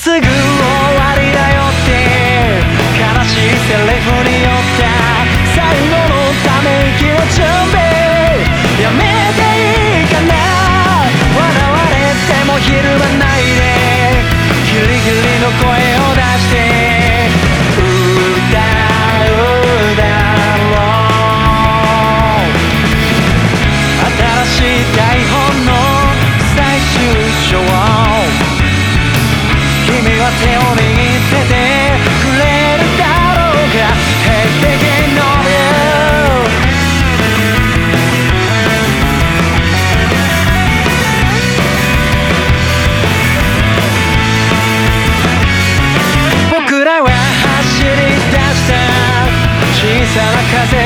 すぐ終わりだよって悲しいセリフに酔った最後のため息の準備やめていいかな笑われてもひるまないでギリギリの声を出して歌うだろう新しい台本の最終章君は手を握っててくれるだろうが Hey thinking of you 僕らは走り出した小さな風